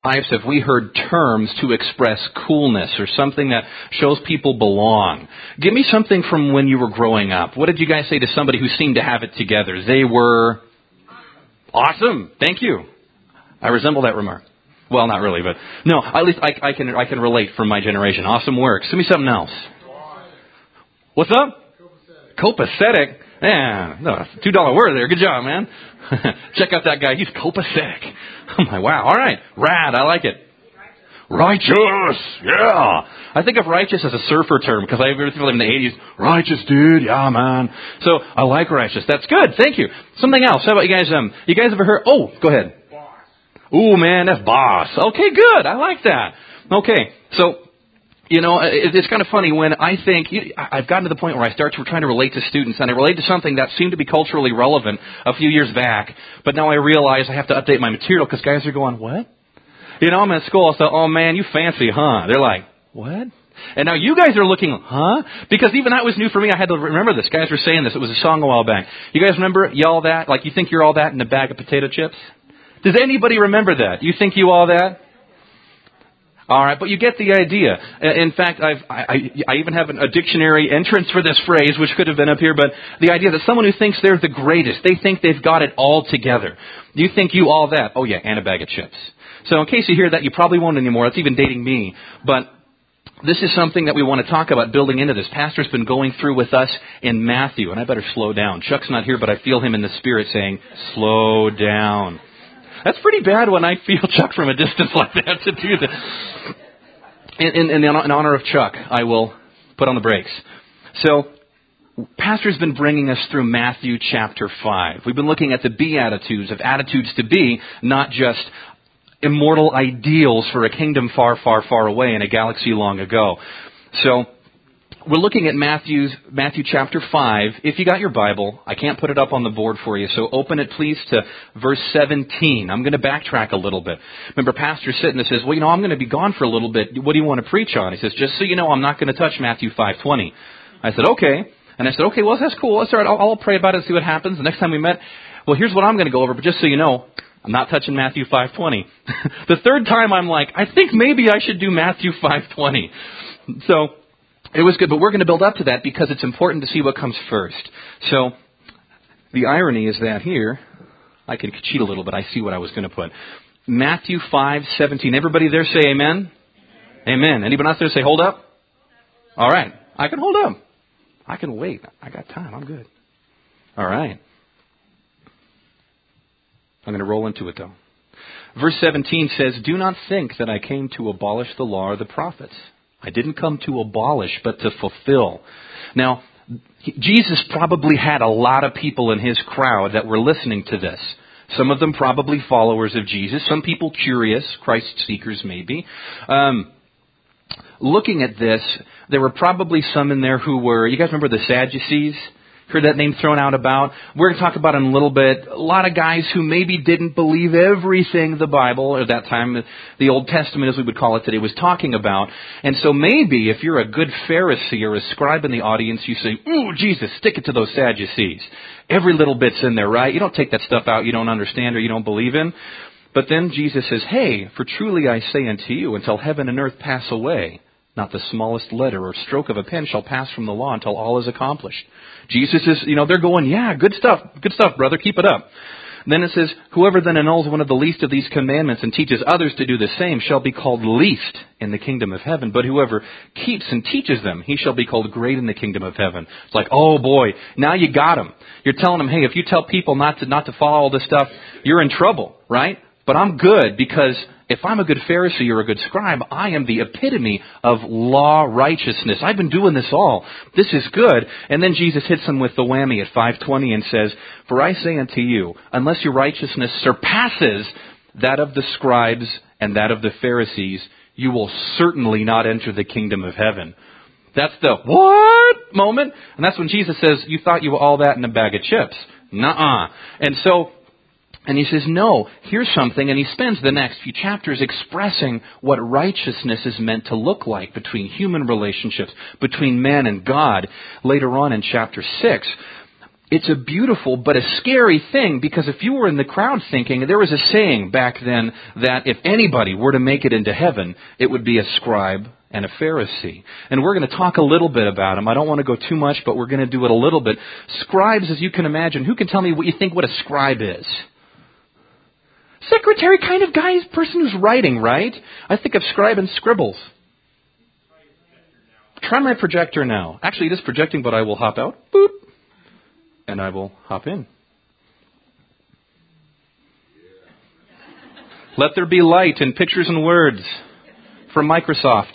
lives have we heard terms to express coolness or something that shows people belong? Give me something from when you were growing up. What did you guys say to somebody who seemed to have it together? They were awesome. Thank you. I resemble that remark. Well, not really, but no, at least I can relate from my generation. Awesome works. Give me something else. What's up? Copacetic. Yeah, no, $2 word there. Good job, man. Check out that guy. He's copacetic. I'm like, wow. All right. Rad. I like it. Righteous. Yeah. I think of righteous as a surfer term because I remember people in the 80s. Righteous, dude. Yeah, man. So I like righteous. That's good. Thank you. Something else. How about you guys? You guys ever heard? Oh, go ahead. Ooh, man, that's boss. Okay, good. I like that. Okay. So, it's kind of funny when I think, I've gotten to the point where I start trying to relate to students, and I relate to something that seemed to be culturally relevant a few years back, but now I realize I have to update my material because guys are going, what? I'm in school, so, oh man, you fancy, huh? They're like, what? And now you guys are looking, huh? Because even that was new for me. I had to remember this. Guys were saying this. It was a song a while back. You guys remember y'all that? Like you think you're all that in a bag of potato chips? Does anybody remember that? You think you all that? All right, but you get the idea. In fact, I even have a dictionary entrance for this phrase, which could have been up here, but the idea that someone who thinks they're the greatest, they think they've got it all together. You think you all that? Oh yeah, and a bag of chips. So in case you hear that, you probably won't anymore. It's even dating me. But this is something that we want to talk about building into this. Pastor's been going through with us in Matthew, and I better slow down. Chuck's not here, but I feel him in the spirit saying, slow down. That's pretty bad when I feel Chuck from a distance like that to do that. In honor of Chuck, I will put on the brakes. So, Pastor's been bringing us through Matthew chapter 5. We've been looking at the Beatitudes of attitudes to be, not just immortal ideals for a kingdom far, far, far away in a galaxy long ago. So, we're looking at Matthew chapter 5. If you got your Bible, I can't put it up on the board for you, so open it please to verse 17. I'm going to backtrack a little bit. Remember, Pastor's sitting and says, well, I'm going to be gone for a little bit. What do you want to preach on? He says, just so you know, I'm not going to touch Matthew 5:20. I said, okay. And I said, okay, well, that's cool. That's all right. I'll pray about it and see what happens. The next time we met, well, here's what I'm going to go over, but just so you know, I'm not touching Matthew 5:20. The third time, I'm like, I think maybe I should do Matthew 5:20. So, it was good, but we're going to build up to that because it's important to see what comes first. So, the irony is that here, I can cheat a little, but I see what I was going to put. Matthew 5:17. Everybody there say amen? Amen. Anybody else there say hold up? All right. I can hold up. I can wait. I got time. I'm good. All right. I'm going to roll into it, though. Verse 17 says, do not think that I came to abolish the law or the prophets. I didn't come to abolish, but to fulfill. Now, Jesus probably had a lot of people in his crowd that were listening to this. Some of them probably followers of Jesus. Some people curious, Christ seekers maybe. Looking at this, there were probably some in there who were, you guys remember the Sadducees? Heard that name thrown out about. We're going to talk about it in a little bit. A lot of guys who maybe didn't believe everything the Bible, or that time, the Old Testament as we would call it today, was talking about. And so maybe if you're a good Pharisee or a scribe in the audience, you say, ooh, Jesus, stick it to those Sadducees. Every little bit's in there, right? You don't take that stuff out you don't understand or you don't believe in. But then Jesus says, hey, for truly I say unto you, until heaven and earth pass away, not the smallest letter or stroke of a pen shall pass from the law until all is accomplished. Jesus is, they're going, yeah, good stuff, brother, keep it up. Then it says, whoever then annuls one of the least of these commandments and teaches others to do the same shall be called least in the kingdom of heaven. But whoever keeps and teaches them, he shall be called great in the kingdom of heaven. It's like, oh boy, now you got him. You're telling them, hey, if you tell people not to follow all this stuff, you're in trouble, right? But I'm good because if I'm a good Pharisee or a good scribe, I am the epitome of law righteousness. I've been doing this all. This is good. And then Jesus hits them with the whammy at 5:20 and says, for I say unto you, unless your righteousness surpasses that of the scribes and that of the Pharisees, you will certainly not enter the kingdom of heaven. That's the what moment. And that's when Jesus says, you thought you were all that in a bag of chips. Nuh-uh. And he says, no, here's something. And he spends the next few chapters expressing what righteousness is meant to look like between human relationships, between man and God. Later on in chapter 6, it's a beautiful but a scary thing, because if you were in the crowd thinking, there was a saying back then that if anybody were to make it into heaven, it would be a scribe and a Pharisee. And we're going to talk a little bit about them. I don't want to go too much, but we're going to do it a little bit. Scribes, as you can imagine, who can tell me what you think what a scribe is? Secretary kind of guy, person who's writing, right? I think of scribe and scribbles. Try my projector now. Actually, it is projecting, but I will hop out. Boop. And I will hop in. Let there be light in pictures and words from Microsoft.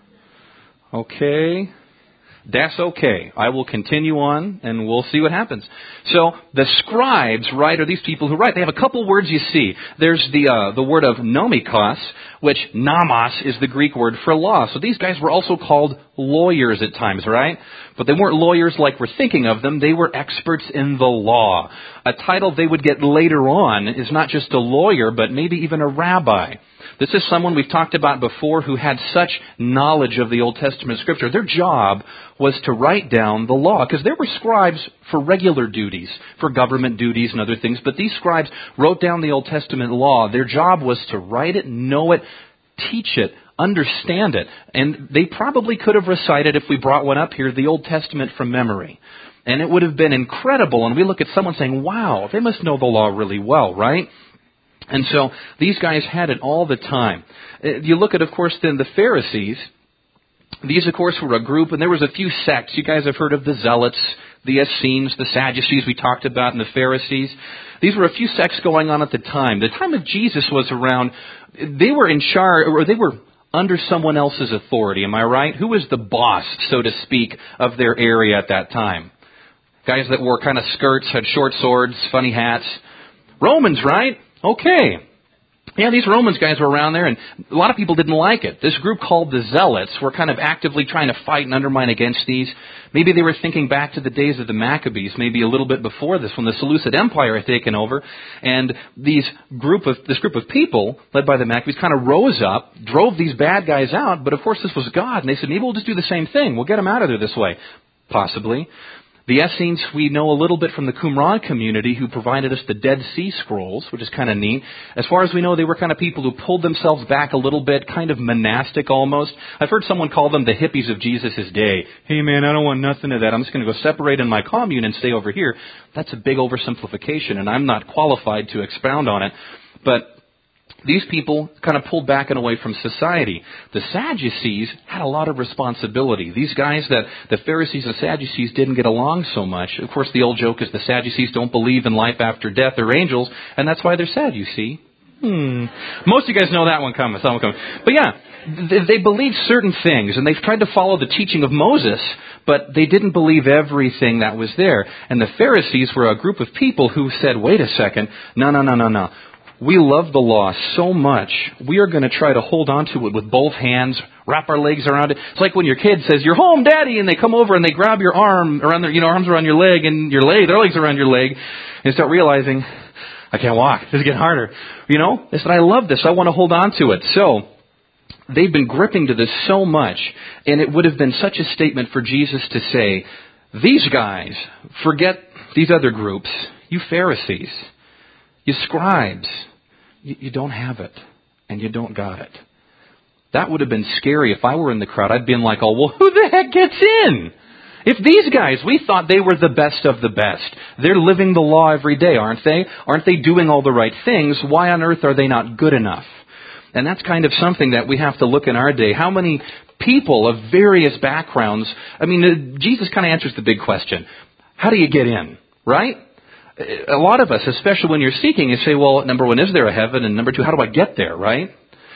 Okay. That's okay. I will continue on and we'll see what happens. So the scribes, right, are these people who write. They have a couple words you see. There's the word of nomikos, which nomos is the Greek word for law. So these guys were also called lawyers at times, right? But they weren't lawyers like we're thinking of them. They were experts in the law. A title they would get later on is not just a lawyer, but maybe even a rabbi. This is someone we've talked about before who had such knowledge of the Old Testament Scripture. Their job was to write down the law, because there were scribes for regular duties, for government duties and other things. But these scribes wrote down the Old Testament law. Their job was to write it, know it, teach it, understand it. And they probably could have recited, if we brought one up here, the Old Testament from memory. And it would have been incredible. And we look at someone saying, wow, they must know the law really well, right? And so these guys had it all the time. You look at, of course, then the Pharisees. These, of course, were a group, and there was a few sects. You guys have heard of the Zealots, the Essenes, the Sadducees we talked about, and the Pharisees. These were a few sects going on at the time. The time of Jesus was around. They were in charge, or they were under someone else's authority. Am I right? Who was the boss, so to speak, of their area at that time? Guys that wore kind of skirts, had short swords, funny hats. Romans, right? Okay. Yeah, these Romans guys were around there, and a lot of people didn't like it. This group called the Zealots were kind of actively trying to fight and undermine against these. Maybe they were thinking back to the days of the Maccabees, maybe a little bit before this, when the Seleucid Empire had taken over, and this group of people, led by the Maccabees, kind of rose up, drove these bad guys out, but of course this was God, and they said, maybe we'll just do the same thing. We'll get them out of there this way. Possibly. The Essenes, we know a little bit from the Qumran community, who provided us the Dead Sea Scrolls, which is kind of neat. As far as we know, they were kind of people who pulled themselves back a little bit, kind of monastic almost. I've heard someone call them the hippies of Jesus' day. Hey man, I don't want nothing of that. I'm just going to go separate in my commune and stay over here. That's a big oversimplification, and I'm not qualified to expound on it. But these people kind of pulled back and away from society. The Sadducees had a lot of responsibility. These guys that the Pharisees and Sadducees didn't get along so much. Of course, the old joke is the Sadducees don't believe in life after death or angels, and that's why they're sad, you see. Most of you guys know that one coming. But yeah, they believed certain things, and they've tried to follow the teaching of Moses, but they didn't believe everything that was there. And the Pharisees were a group of people who said, wait a second, no. We love the law so much, we are going to try to hold on to it with both hands, wrap our legs around it. It's like when your kid says, you're home, Daddy, and they come over and they grab your arm around their, arms around your leg and their legs around your leg, and start realizing, I can't walk. This is getting harder. They said, I love this. I want to hold on to it. So they've been gripping to this so much, and it would have been such a statement for Jesus to say, these guys, forget these other groups, you Pharisees, you scribes, you don't have it, and you don't got it. That would have been scary if I were in the crowd. I'd been like, oh, well, who the heck gets in? If these guys, we thought they were the best of the best. They're living the law every day, aren't they? Aren't they doing all the right things? Why on earth are they not good enough? And that's kind of something that we have to look in our day. How many people of various backgrounds, Jesus kind of answers the big question. How do you get in, right? A lot of us, especially when you're seeking, you say, well, number one, is there a heaven? And number two, how do I get there, right?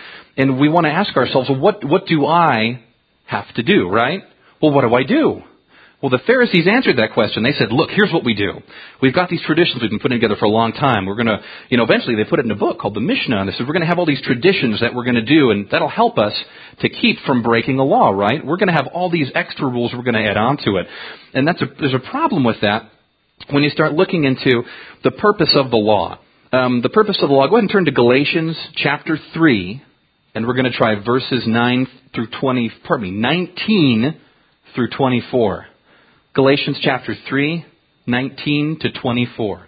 And we want to ask ourselves, well, what do I have to do, right? Well, what do I do? Well, the Pharisees answered that question. They said, look, here's what we do. We've got these traditions we've been putting together for a long time. We're going to, eventually they put it in a book called the Mishnah. And they said, we're going to have all these traditions that we're going to do, and that'll help us to keep from breaking the law, right? We're going to have all these extra rules we're going to add on to it. And there's a problem with that. When you start looking into the purpose of the law. The purpose of the law, go ahead and turn to Galatians chapter 3, and we're going to try verses 19 through 24. Galatians chapter 3, 19 to 24.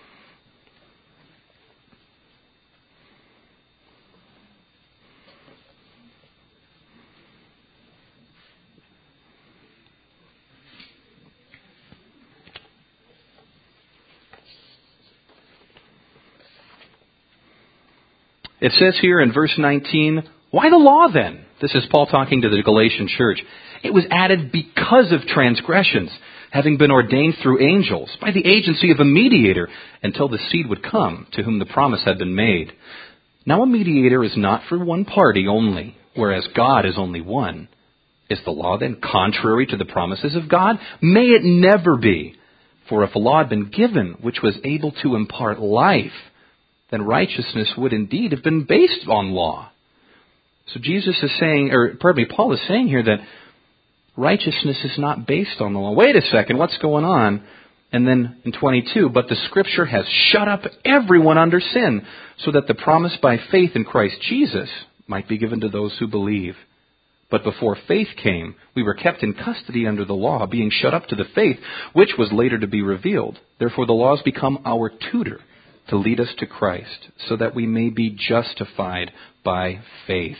It says here in verse 19, why the law then? This is Paul talking to the Galatian church. It was added because of transgressions, having been ordained through angels, by the agency of a mediator, until the seed would come, to whom the promise had been made. Now a mediator is not for one party only, whereas God is only one. Is the law then contrary to the promises of God? May it never be. For if a law had been given which was able to impart life, then righteousness would indeed have been based on law. So Paul is saying here that righteousness is not based on the law. Wait a second, what's going on? And then in 22, but the Scripture has shut up everyone under sin, so that the promise by faith in Christ Jesus might be given to those who believe. But before faith came, we were kept in custody under the law, being shut up to the faith, which was later to be revealed. Therefore the law has become our tutor, to lead us to Christ, so that we may be justified by faith.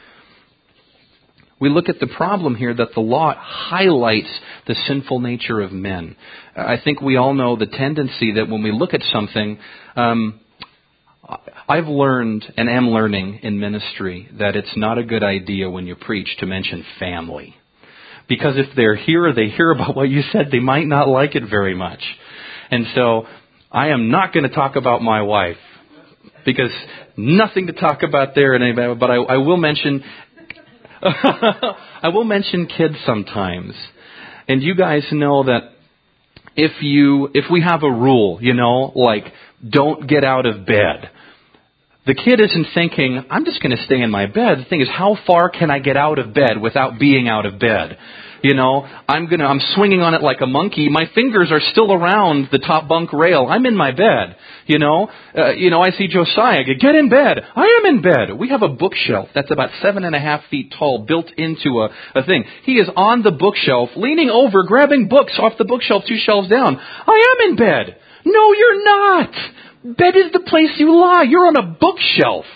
We look at the problem here that the law highlights the sinful nature of men. I think we all know the tendency that when we look at something, I've learned and am learning in ministry that it's not a good idea when you preach to mention family. Because if they're here or they hear about what you said, they might not like it very much. And so I am not going to talk about my wife, because nothing to talk about there. But I will mention, I will mention kids sometimes. And you guys know that if we have a rule, like don't get out of bed, the kid isn't thinking, I'm just going to stay in my bed. The thing is, how far can I get out of bed without being out of bed? I'm swinging on it like a monkey. My fingers are still around the top bunk rail. I'm in my bed. I see Josiah. Get in bed. I am in bed. We have a bookshelf that's about 7.5 feet tall, built into a thing. He is on the bookshelf, leaning over, grabbing books off the bookshelf 2 shelves down. I am in bed. No, you're not. Bed is the place you lie. You're on a bookshelf.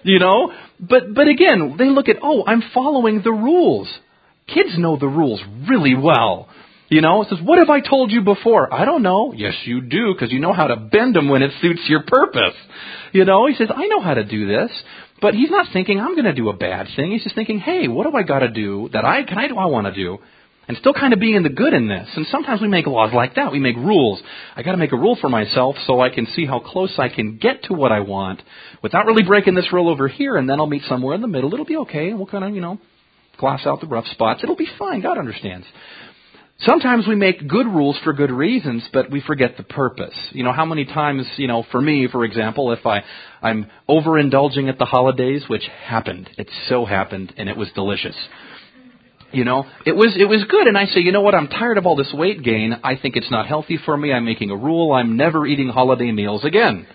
But again, they look at, I'm following the rules. Kids know the rules really well. It says, what have I told you before? I don't know. Yes, you do, because you know how to bend them when it suits your purpose. He says, I know how to do this. But he's not thinking, I'm going to do a bad thing. He's just thinking, hey, what do I got to do that I want to do? And still kind of being in the good in this. And sometimes we make laws like that. We make rules. I got to make a rule for myself so I can see how close I can get to what I want without really breaking this rule over here. And then I'll meet somewhere in the middle. It'll be okay. We'll kind of, glass out the rough spots. It'll be fine. God understands. Sometimes we make good rules for good reasons, but we forget the purpose. How many times, for me, for example, if I'm overindulging at the holidays, which happened. It so happened, and it was delicious. It was good. And I say, you know what? I'm tired of all this weight gain. I think it's not healthy for me. I'm making a rule. I'm never eating holiday meals again.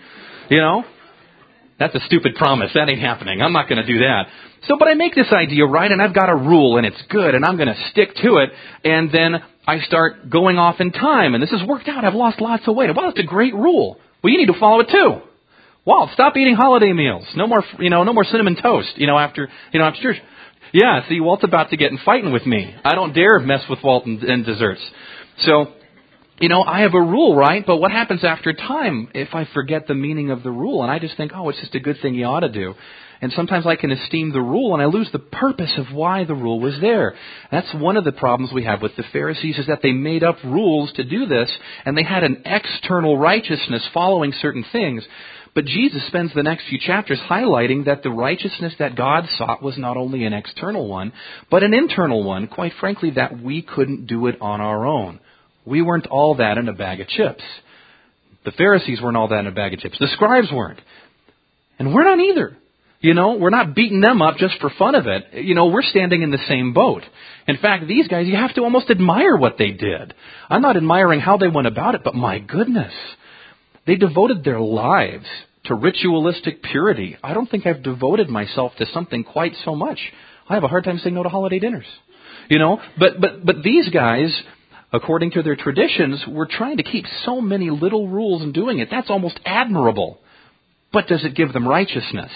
That's a stupid promise. That ain't happening. I'm not going to do that. But I make this idea, right? And I've got a rule, and it's good, and I'm going to stick to it. And then I start going off in time, and this has worked out. I've lost lots of weight. Well, it's a great rule. Well, you need to follow it too. Well, stop eating holiday meals. No more, no more cinnamon toast. After church. Yeah, see, Walt's about to get in fighting with me. I don't dare mess with Walt and desserts. So, I have a rule, right? But what happens after time if I forget the meaning of the rule and I just think, it's just a good thing you ought to do? And sometimes I can esteem the rule and I lose the purpose of why the rule was there. That's one of the problems we have with the Pharisees, is that they made up rules to do this, and they had an external righteousness following certain things. But Jesus spends the next few chapters highlighting that the righteousness that God sought was not only an external one, but an internal one, quite frankly, that we couldn't do it on our own. We weren't all that in a bag of chips. The Pharisees weren't all that in a bag of chips. The scribes weren't. And we're not either. We're not beating them up just for fun of it. We're standing in the same boat. In fact, these guys, you have to almost admire what they did. I'm not admiring how they went about it, but my goodness. They devoted their lives to ritualistic purity. I don't think I've devoted myself to something quite so much. I have a hard time saying no to holiday dinners. But these guys according to their traditions, were trying to keep so many little rules and doing it. That's almost admirable. But does it give them righteousness?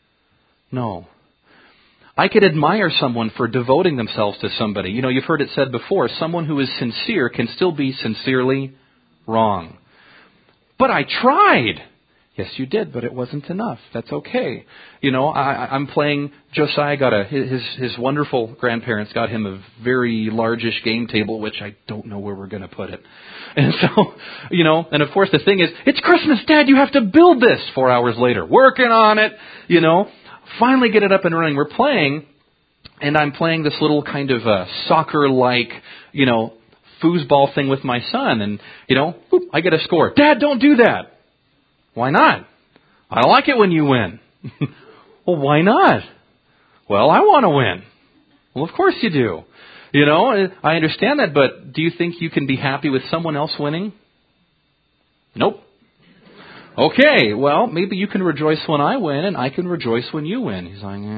No. I could admire someone for devoting themselves to somebody. You know, you've heard it said before, someone who is sincere can still be sincerely wrong. But I tried. Yes, you did, but it wasn't enough. That's okay. You know, I'm playing, Josiah got his wonderful grandparents got him a very largish game table, which I don't know where we're going to put it. And so, you know, and of course the thing is, it's Christmas, Dad, you have to build this. 4 hours later, working on it, you know. Finally get it up and running. We're playing, and I'm playing this little kind of soccer-like, you know, foosball thing with my son. And, you know, boop, I get a score. Dad, don't do that. Why not? I don't like it when you win. Well, why not? Well, I want to win. Well, of course you do. You know, I understand that, but do you think you can be happy with someone else winning? Nope. Okay, well, maybe you can rejoice when I win, and I can rejoice when you win. He's like,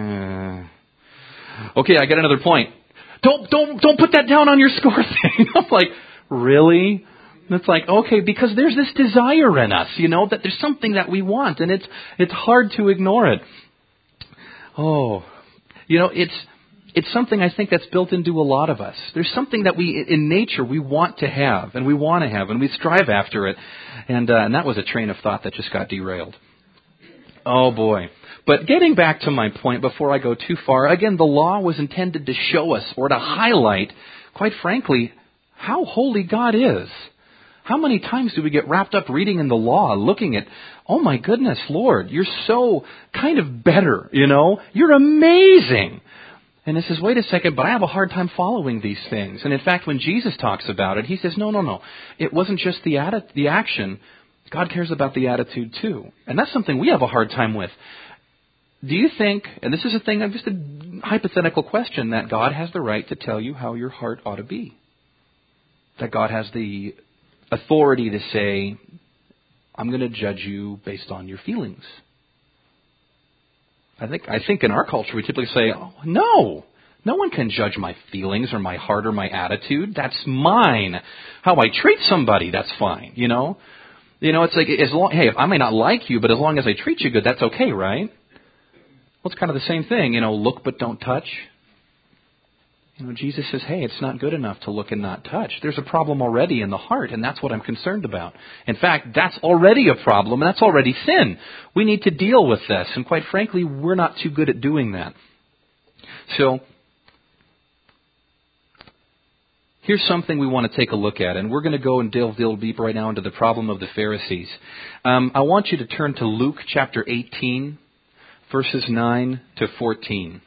Okay, I got another point. Don't put that down on your score thing. I'm like, really? And it's like, okay, because there's this desire in us, you know, that there's something that we want, and it's hard to ignore it. Oh, you know, it's something I think that's built into a lot of us. There's something that we, in nature, we want to have, and we want to have, and we strive after it. And that was a train of thought that just got derailed. Oh, boy. But getting back to my point before I go too far, again, the law was intended to show us, or to highlight, quite frankly, how holy God is. How many times do we get wrapped up reading in the law, looking at, oh my goodness, Lord, you're so kind of better, you know? You're amazing. And it says, wait a second, but I have a hard time following these things. And in fact, when Jesus talks about it, he says, no. It wasn't just the action. God cares about the attitude too. And that's something we have a hard time with. Do you think, and this is a thing, just a hypothetical question, that God has the right to tell you how your heart ought to be? That God has the authority to say, I'm going to judge you based on your feelings? I think in our culture we typically say, oh, no one can judge my feelings or my heart or my attitude. That's mine. How I treat somebody, that's fine, you know? You know, it's like, hey, I may not like you, but as long as I treat you good, that's okay, right? Well, it's kind of the same thing, you know, look but don't touch. You know, Jesus says, hey, it's not good enough to look and not touch. There's a problem already in the heart, and that's what I'm concerned about. In fact, that's already a problem, and that's already sin. We need to deal with this, and quite frankly, we're not too good at doing that. So, here's something we want to take a look at, and we're going to go and delve deep right now into the problem of the Pharisees. I want you to turn to Luke chapter 18, verses 9 to 14.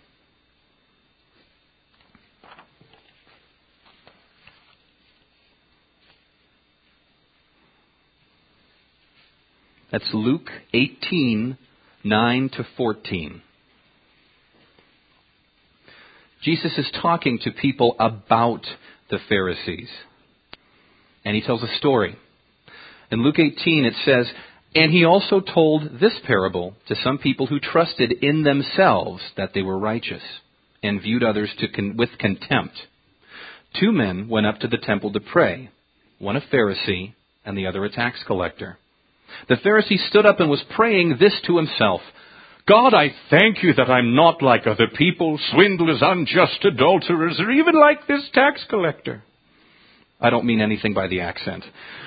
That's Luke 18, 9 to 14. Jesus is talking to people about the Pharisees. And he tells a story. In Luke 18 it says, and he also told this parable to some people who trusted in themselves that they were righteous and viewed others with contempt. 2 men went up to the temple to pray, one a Pharisee and the other a tax collector. The Pharisee stood up and was praying this to himself. God, I thank you that I'm not like other people, swindlers, unjust, adulterers, or even like this tax collector. I don't mean anything by the accent.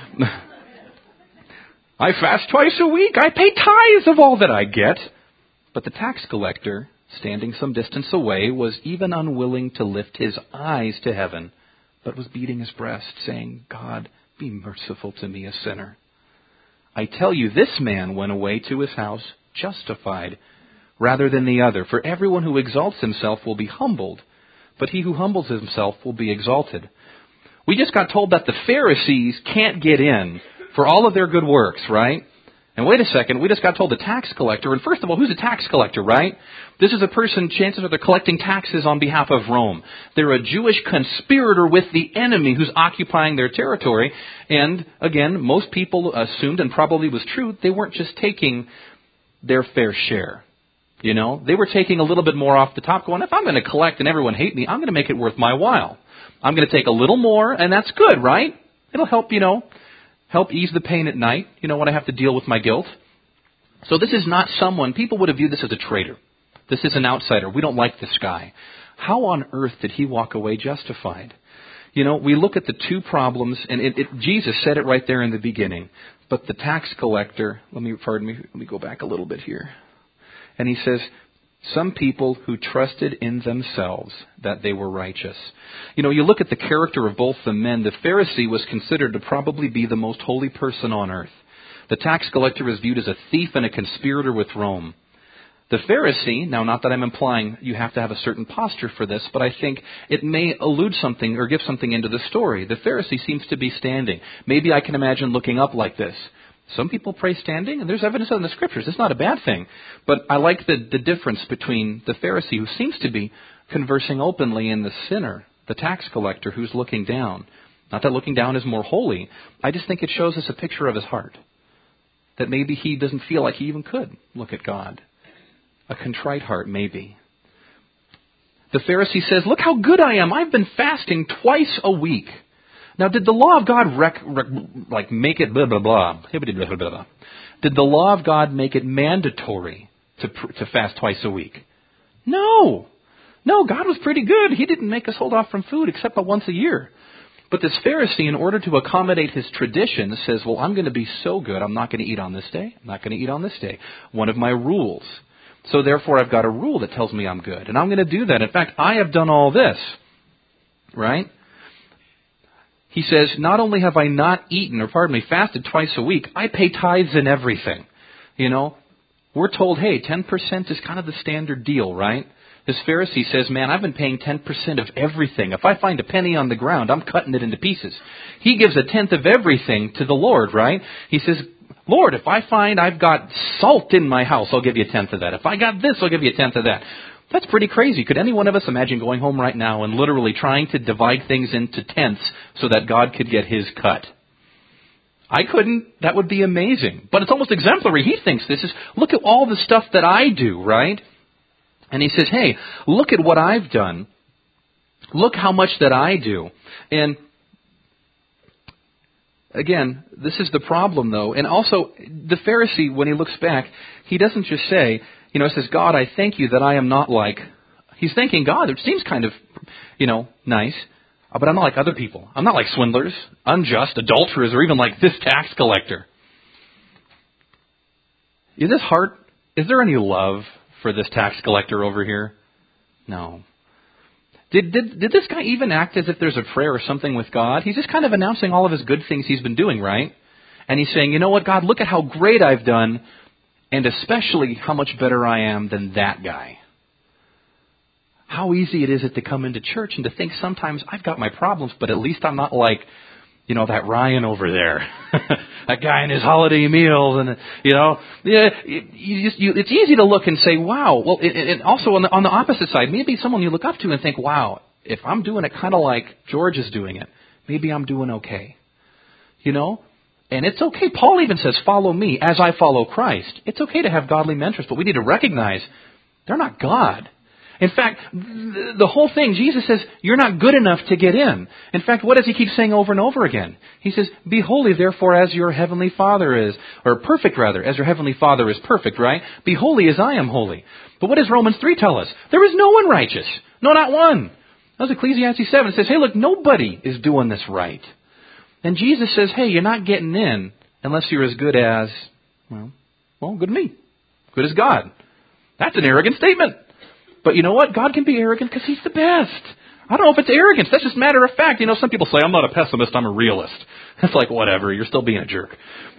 I fast twice a week. I pay tithes of all that I get. But the tax collector, standing some distance away, was even unwilling to lift his eyes to heaven, but was beating his breast, saying, God, be merciful to me, a sinner. I tell you, this man went away to his house justified rather than the other. For everyone who exalts himself will be humbled, but he who humbles himself will be exalted. We just got told that the Pharisees can't get in for all of their good works, right? And wait a second, we just got told the tax collector, and first of all, who's a tax collector, right? This is a person, chances are they're collecting taxes on behalf of Rome. They're a Jewish conspirator with the enemy who's occupying their territory. And again, most people assumed, and probably was true, they weren't just taking their fair share. They were taking a little bit more off the top, going, if I'm going to collect and everyone hate me, I'm going to make it worth my while. I'm going to take a little more, and that's good, right? It'll help, help ease the pain at night, when I have to deal with my guilt. So this is not someone, people would have viewed this as a traitor. This is an outsider. We don't like this guy. How on earth did he walk away justified? We look at the two problems, and Jesus said it right there in the beginning. But the tax collector, let me go back a little bit here. And he says, some people who trusted in themselves that they were righteous. You look at the character of both the men. The Pharisee was considered to probably be the most holy person on earth. The tax collector is viewed as a thief and a conspirator with Rome. The Pharisee, now not that I'm implying you have to have a certain posture for this, but I think it may allude something or give something into the story. The Pharisee seems to be standing. Maybe I can imagine looking up like this. Some people pray standing, and there's evidence in the Scriptures. It's not a bad thing. But I like the difference between the Pharisee, who seems to be conversing openly, and the sinner, the tax collector, who's looking down. Not that looking down is more holy. I just think it shows us a picture of his heart. That maybe he doesn't feel like he even could look at God. A contrite heart, maybe. The Pharisee says, look how good I am. I've been fasting twice a week. Now, did the law of God make it blah, blah, blah? Did the law of God make it mandatory to fast twice a week? No. No, God was pretty good. He didn't make us hold off from food except but once a year. But this Pharisee, in order to accommodate his tradition, says, well, I'm going to be so good, I'm not going to eat on this day. I'm not going to eat on this day. One of my rules. So therefore, I've got a rule that tells me I'm good. And I'm going to do that. In fact, I have done all this. Right? He says, not only have I not fasted twice a week, I pay tithes and everything. We're told, hey, 10% is kind of the standard deal, right? This Pharisee says, man, I've been paying 10% of everything. If I find a penny on the ground, I'm cutting it into pieces. He gives a tenth of everything to the Lord, right? He says, Lord, if I find I've got salt in my house, I'll give you a tenth of that. If I got this, I'll give you a tenth of that. That's pretty crazy. Could any one of us imagine going home right now and literally trying to divide things into tenths so that God could get his cut? I couldn't. That would be amazing. But it's almost exemplary. He thinks this is, look at all the stuff that I do, right? And he says, hey, look at what I've done. Look how much that I do. And again, this is the problem, though. And also, the Pharisee, when he looks back, he doesn't just say, he says, God, I thank you that I am not like... He's thanking God. It seems kind of, nice. But I'm not like other people. I'm not like swindlers, unjust, adulterers, or even like this tax collector. Is there any love for this tax collector over here? No. Did this guy even act as if there's a prayer or something with God? He's just kind of announcing all of his good things he's been doing, right? And he's saying, you know what, God, look at how great I've done, and especially how much better I am than that guy. How easy it is to come into church and to think sometimes I've got my problems, but at least I'm not like, that Ryan over there, that guy in his holiday meals, and it's easy to look and say, wow. Well, and also on the opposite side, maybe someone you look up to and think, wow, if I'm doing it kind of like George is doing it, maybe I'm doing okay. And it's okay. Paul even says, follow me as I follow Christ. It's okay to have godly mentors, but we need to recognize they're not God. In fact, the whole thing, Jesus says, you're not good enough to get in. In fact, what does he keep saying over and over again? He says, be holy, therefore, as your heavenly Father is, or perfect rather, as your heavenly Father is perfect, right? Be holy as I am holy. But what does Romans 3 tell us? There is no one righteous. No, not one. That's Ecclesiastes 7. It says, hey, look, nobody is doing this right. And Jesus says, hey, you're not getting in unless you're as good as, good as me. Good as God. That's an arrogant statement. But you know what? God can be arrogant because he's the best. I don't know if it's arrogance. That's just matter of fact. Some people say, I'm not a pessimist, I'm a realist. It's like, whatever, you're still being a jerk.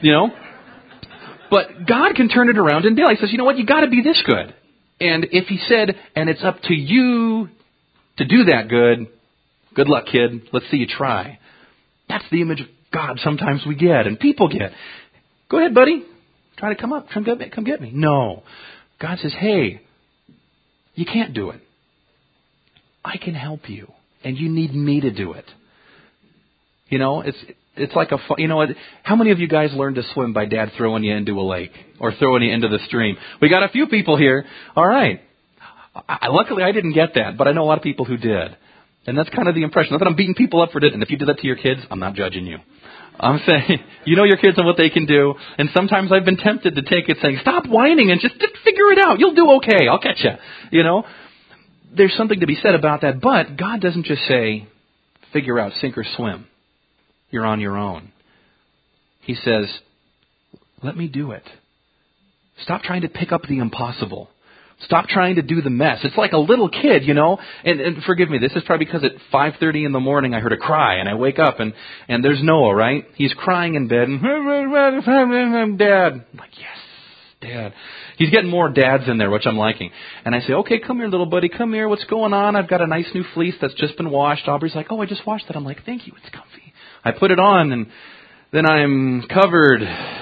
But God can turn it around and deal. He says, you know what? You got to be this good. And if he said, and it's up to you to do that good luck, kid. Let's see you try. That's the image of God sometimes we get and people get. Go ahead, buddy. Try to come up. Come get me. No. God says, hey, you can't do it. I can help you. And you need me to do it. It's like you know what? How many of you guys learned to swim by Dad throwing you into a lake or throwing you into the stream? We got a few people here. All right. Luckily, I didn't get that, but I know a lot of people who did. And that's kind of the impression. Not that I'm beating people up for it. And if you do that to your kids, I'm not judging you. I'm saying, you know your kids and what they can do. And sometimes I've been tempted to take it saying, stop whining and just figure it out. You'll do okay. I'll catch you. You know, there's something to be said about that. But God doesn't just say, figure out, sink or swim. You're on your own. He says, let me do it. Stop trying to pick up the impossible. Stop trying to do the mess. It's like a little kid, you know. And forgive me, this is probably because at 5:30 in the morning I heard a cry, and I wake up and there's Noah, right? He's crying in bed, and Dad. I'm like, yes, Dad. He's getting more dads in there, which I'm liking. And I say, okay, come here, little buddy, come here. What's going on? I've got a nice new fleece that's just been washed. Aubrey's like, oh, I just washed it. I'm like, thank you, it's comfy. I put it on, and then I'm covered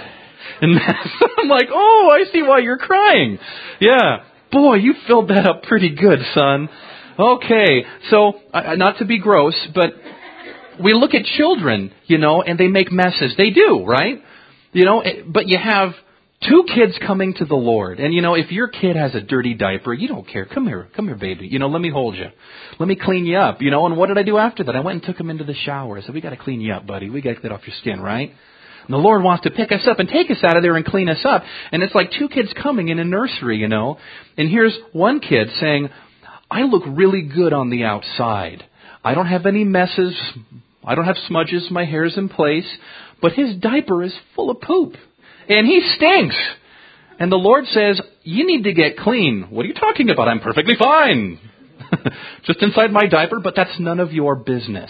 in mess. I'm like, oh, I see why you're crying. Yeah. Boy, you filled that up pretty good, son. Okay, so not to be gross, but we look at children, you know, and they make messes. They do, right? You know, but you have two kids coming to the Lord. And, you know, if your kid has a dirty diaper, you don't care. Come here, baby. You know, let me hold you. Let me clean you up. You know, and what did I do after that? I went and took him into the shower. I said, we got to clean you up, buddy. We got to get that off your skin, right? And the Lord wants to pick us up and take us out of there and clean us up. And it's like two kids coming in a nursery, you know. And here's one kid saying, I look really good on the outside. I don't have any messes. I don't have smudges. My hair's in place. But his diaper is full of poop. And he stinks. And the Lord says, you need to get clean. What are you talking about? I'm perfectly fine. Just inside my diaper, but that's none of your business.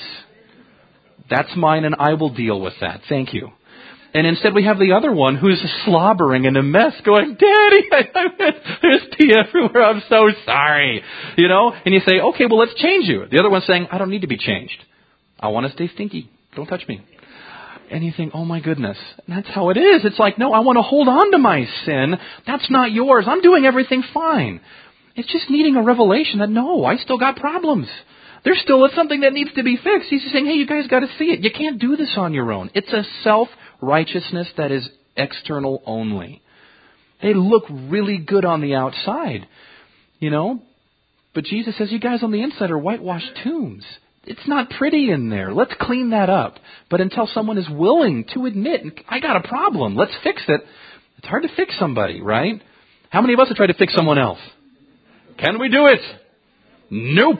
That's mine and I will deal with that. Thank you. And instead we have the other one who's slobbering in a mess going, Daddy, there's pee everywhere. I'm so sorry. You know, and you say, okay, well, let's change you. The other one's saying, I don't need to be changed. I want to stay stinky. Don't touch me. And you think, oh my goodness. And that's how it is. It's like, no, I want to hold on to my sin. That's not yours. I'm doing everything fine. It's just needing a revelation that, no, I still got problems. There's still something that needs to be fixed. He's saying, hey, you guys got to see it. You can't do this on your own. It's a self-righteousness that is external only. They look really good on the outside, you know. But Jesus says, you guys on the inside are whitewashed tombs. It's not pretty in there. Let's clean that up. But until someone is willing to admit, I got a problem, let's fix it. It's hard to fix somebody, right? How many of us have tried to fix someone else? Can we do it? Nope.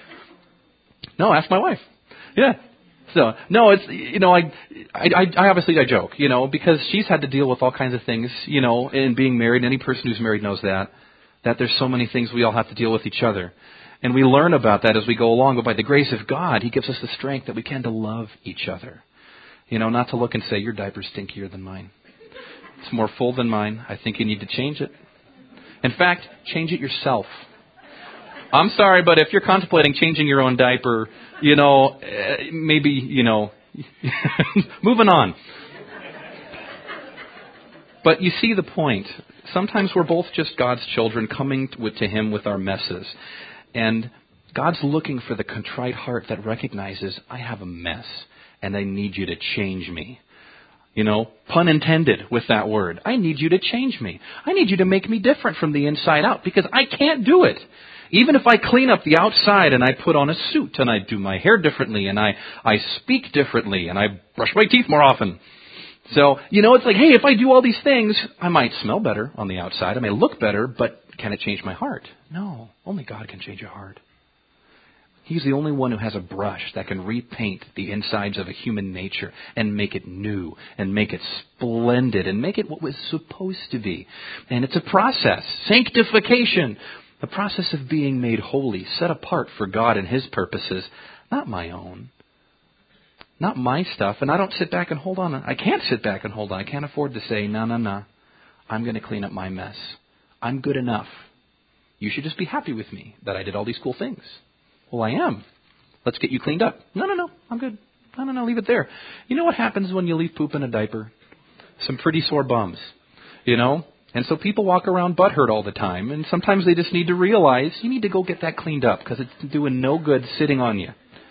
No, ask my wife. Yeah. So, no, it's, you know, I obviously I joke, you know, because she's had to deal with all kinds of things, you know, in being married. Any person who's married knows that there's so many things we all have to deal with each other. And we learn about that as we go along. But by the grace of God, He gives us the strength that we can to love each other. You know, not to look and say, your diaper's stinkier than mine. It's more full than mine. I think you need to change it. In fact, change it yourself. I'm sorry, but if you're contemplating changing your own diaper, you know, maybe, you know, moving on. But you see the point. Sometimes we're both just God's children coming to Him with our messes. And God's looking for the contrite heart that recognizes, I have a mess and I need you to change me. You know, pun intended with that word. I need you to change me. I need you to make me different from the inside out because I can't do it. Even if I clean up the outside and I put on a suit and I do my hair differently and I speak differently and I brush my teeth more often. So, you know, it's like, hey, if I do all these things, I might smell better on the outside. I may look better, but can it change my heart? No, only God can change a heart. He's the only one who has a brush that can repaint the insides of a human nature and make it new and make it splendid and make it what it was supposed to be. And it's a process. Sanctification. The process of being made holy, set apart for God and His purposes, not my own, not my stuff. And I don't sit back and hold on. I can't sit back and hold on. I can't afford to say, no. I'm going to clean up my mess. I'm good enough. You should just be happy with me that I did all these cool things. Well, I am. Let's get you cleaned up. No, I'm good. No, leave it there. You know what happens when you leave poop in a diaper? Some pretty sore bums, you know? And so people walk around butthurt all the time, and sometimes they just need to realize you need to go get that cleaned up because it's doing no good sitting on you.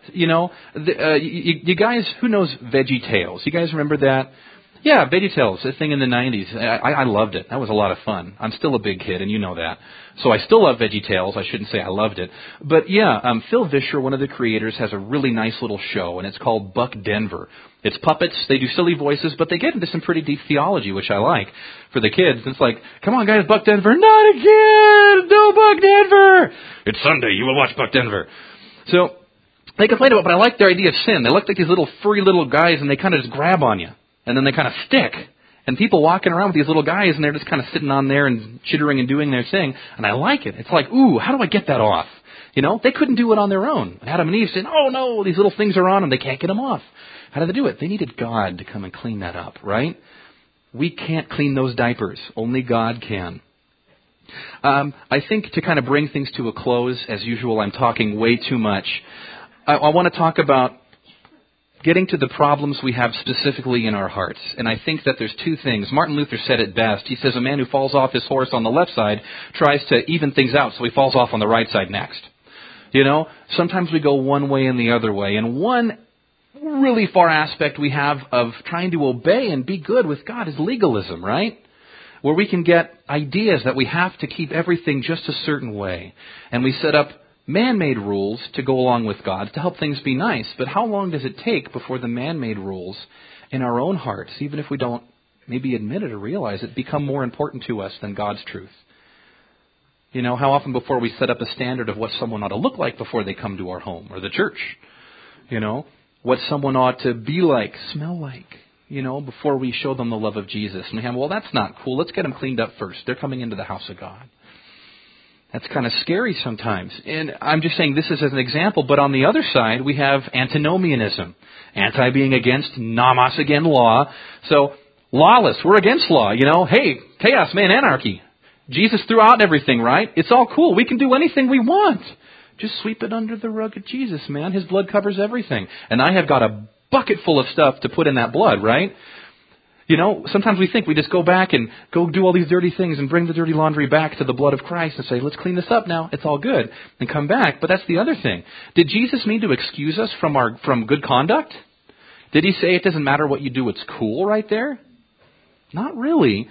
You guys, who knows Veggie Tales? You guys remember that? Yeah, Veggie Tales, a thing in the 90s. I loved it. That was a lot of fun. I'm still a big kid, and you know that. So I still love Veggie Tales. I shouldn't say I loved it. But yeah, Phil Vischer, one of the creators, has a really nice little show, and it's called Buck Denver. It's puppets. They do silly voices, but they get into some pretty deep theology, which I like for the kids. It's like, come on, guys, Buck Denver. Not again! No Buck Denver! It's Sunday. You will watch Buck Denver. So they complain about it, but I like their idea of sin. They look like these little furry little guys, and they kind of just grab on you. And then they kind of stick. And people walking around with these little guys, and they're just kind of sitting on there and chittering and doing their thing. And I like it. It's like, ooh, how do I get that off? They couldn't do it on their own. Adam and Eve said, oh, no, these little things are on, and they can't get them off. How do they do it? They needed God to come and clean that up, right? We can't clean those diapers. Only God can. I think to kind of bring things to a close, as usual, I'm talking way too much. I want to talk about getting to the problems we have specifically in our hearts. And I think that there's two things. Martin Luther said it best. He says a man who falls off his horse on the left side tries to even things out, so he falls off on the right side next. Sometimes we go one way and the other way. And one really far aspect we have of trying to obey and be good with God is legalism, right? Where we can get ideas that we have to keep everything just a certain way. And we set up man-made rules to go along with God's to help things be nice. But how long does it take before the man-made rules in our own hearts, even if we don't maybe admit it or realize it, become more important to us than God's truth? How often before we set up a standard of what someone ought to look like before they come to our home or the church? What someone ought to be like, smell like, before we show them the love of Jesus. And we have, well, that's not cool. Let's get them cleaned up first. They're coming into the house of God. That's kind of scary sometimes. And I'm just saying this is as an example, but on the other side, we have antinomianism. Anti being against, nomos again, law. So, lawless, we're against law, Hey, chaos, man, anarchy. Jesus threw out everything, right? It's all cool. We can do anything we want. Just sweep it under the rug of Jesus, man. His blood covers everything. And I have got a bucket full of stuff to put in that blood, right? Sometimes we think we just go back and go do all these dirty things and bring the dirty laundry back to the blood of Christ and say, let's clean this up now. It's all good. And come back. But that's the other thing. Did Jesus mean to excuse us from good conduct? Did he say it doesn't matter what you do, it's cool right there? Not really.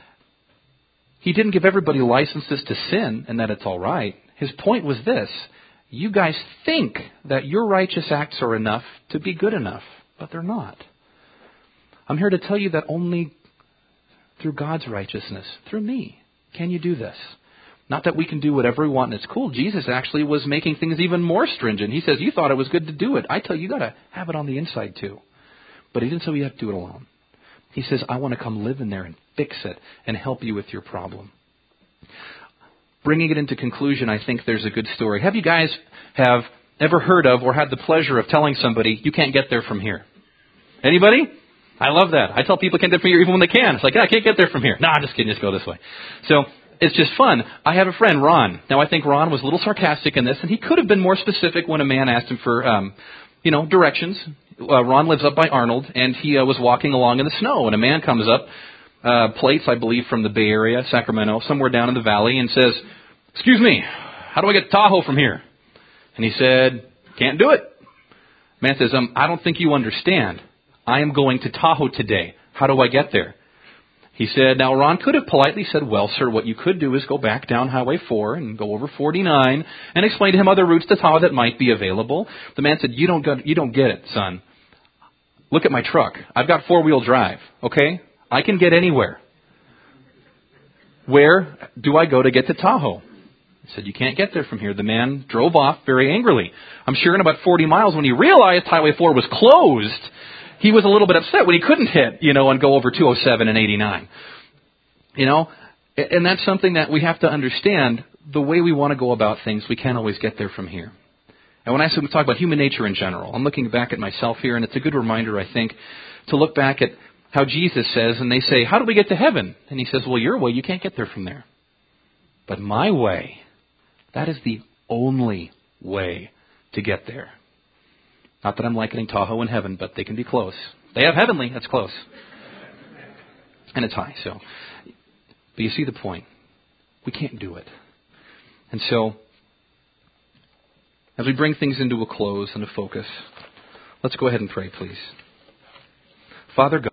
He didn't give everybody licenses to sin and that it's all right. His point was this. You guys think that your righteous acts are enough to be good enough, but they're not. I'm here to tell you that only through God's righteousness, through me, can you do this. Not that we can do whatever we want and it's cool. Jesus actually was making things even more stringent. He says, you thought it was good to do it. I tell you, you got to have it on the inside too. But he didn't say you have to do it alone. He says, I want to come live in there and fix it and help you with your problem. Bringing it into conclusion, I think there's a good story. Have you guys ever heard of or had the pleasure of telling somebody, you can't get there from here? Anybody? I love that. I tell people can't get there from here even when they can. It's like, I can't get there from here. No, I'm just kidding. Just go this way. So it's just fun. I have a friend, Ron. Now, I think Ron was a little sarcastic in this, and he could have been more specific when a man asked him for, directions. Ron lives up by Arnold, and he was walking along in the snow, and a man comes up, plates, I believe, from the Bay Area, Sacramento, somewhere down in the valley, and says, excuse me, how do I get to Tahoe from here? And he said, can't do it. Man says, I don't think you understand. I am going to Tahoe today. How do I get there? He said, now Ron could have politely said, well, sir, what you could do is go back down Highway 4 and go over 49 and explain to him other routes to Tahoe that might be available. The man said, you don't get it, son. Look at my truck. I've got 4-wheel drive, okay? I can get anywhere. Where do I go to get to Tahoe? He said, you can't get there from here. The man drove off very angrily. I'm sure in about 40 miles when he realized Highway 4 was closed, he was a little bit upset when he couldn't hit, and go over 207 and 89. And that's something that we have to understand. The way we want to go about things, we can't always get there from here. And when I talk about human nature in general, I'm looking back at myself here, and it's a good reminder, I think, to look back at how Jesus says, and they say, how do we get to heaven? And he says, well, your way, you can't get there from there. But my way, that is the only way to get there. Not that I'm likening Tahoe and heaven, but they can be close. They have heavenly, that's close. And it's high, so. But you see the point. We can't do it. And so, As we bring things into a close and a focus, let's go ahead and pray, please. Father God,